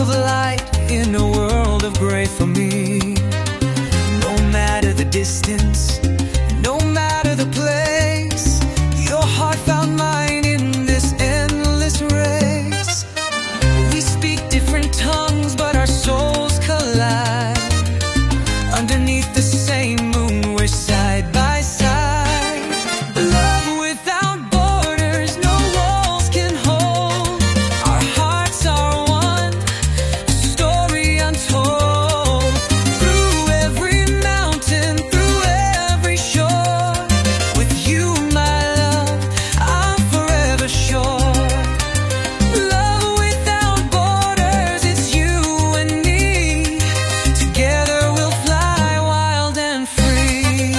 of light in a world of gray for me. No matter the distance, no matter the place, your heart found mine in this endless race. We speak different tongues, but our souls collide. Underneath the same moon, we're side by side. Love without borders, no walls can hold. Our hearts are one, a story untold. Through every mountain, through every shore, with you, my love, I'm forever sure. Love without borders, it's you and me. Together we'll fly wild and free.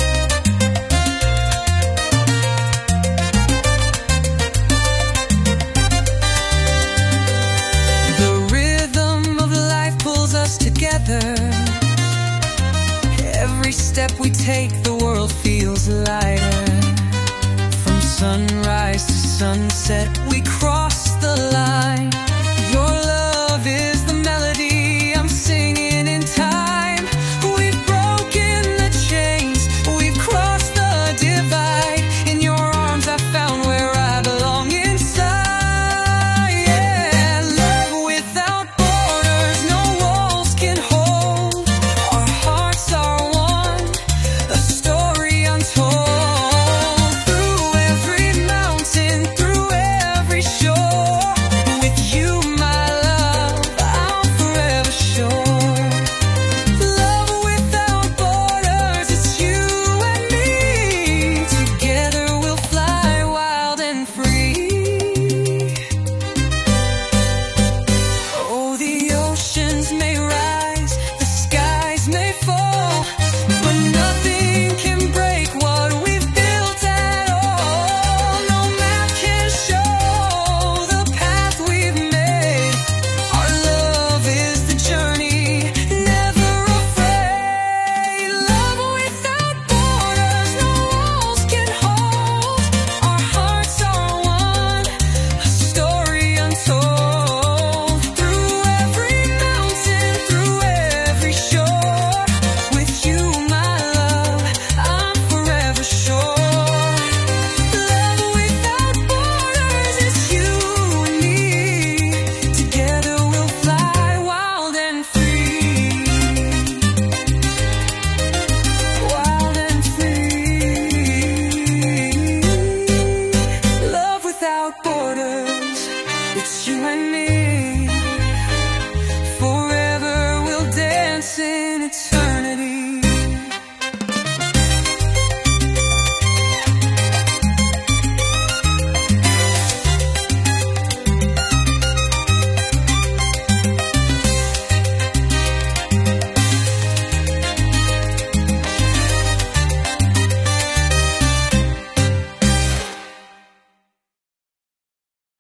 The rhythm of life pulls us together. Every step we take, the world feels lighter. From sunrise to sunset, we cross